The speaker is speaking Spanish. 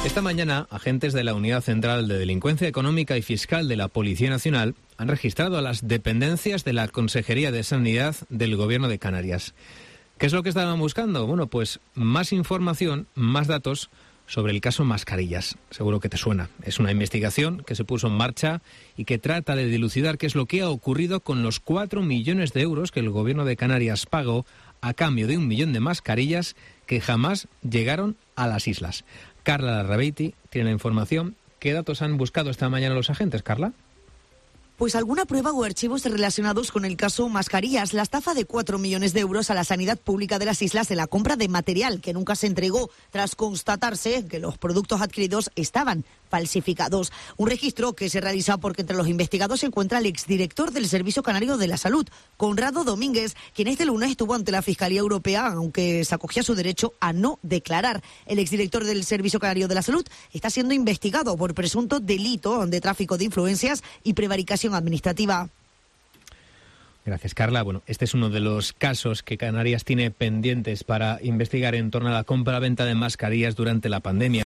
Esta mañana, agentes de la Unidad Central de Delincuencia Económica y Fiscal de la Policía Nacional han registrado a las dependencias de la Consejería de Sanidad del Gobierno de Canarias. ¿Qué es lo que estaban buscando? Bueno, pues más información, más datos sobre el caso Mascarillas. Seguro que te suena. Es una investigación que se puso en marcha y que trata de dilucidar qué es lo que ha ocurrido con los 4 millones de euros que el Gobierno de Canarias pagó a cambio de 1 millón de mascarillas que jamás llegaron a las islas. Carla Larrabeiti tiene la información. ¿Qué datos han buscado esta mañana los agentes, Carla? Pues alguna prueba o archivos relacionados con el caso Mascarillas, la estafa de 4 millones de euros a la sanidad pública de las islas en la compra de material que nunca se entregó tras constatarse que los productos adquiridos estaban falsificados. Un registro que se realiza porque entre los investigados se encuentra el exdirector del Servicio Canario de la Salud, Conrado Domínguez, quien este lunes estuvo ante la Fiscalía Europea, aunque se acogía a su derecho a no declarar. El exdirector del Servicio Canario de la Salud está siendo investigado por presunto delito de tráfico de influencias y prevaricación administrativa. Gracias, Carla. Bueno, este es uno de los casos que Canarias tiene pendientes para investigar en torno a la compra-venta de mascarillas durante la pandemia.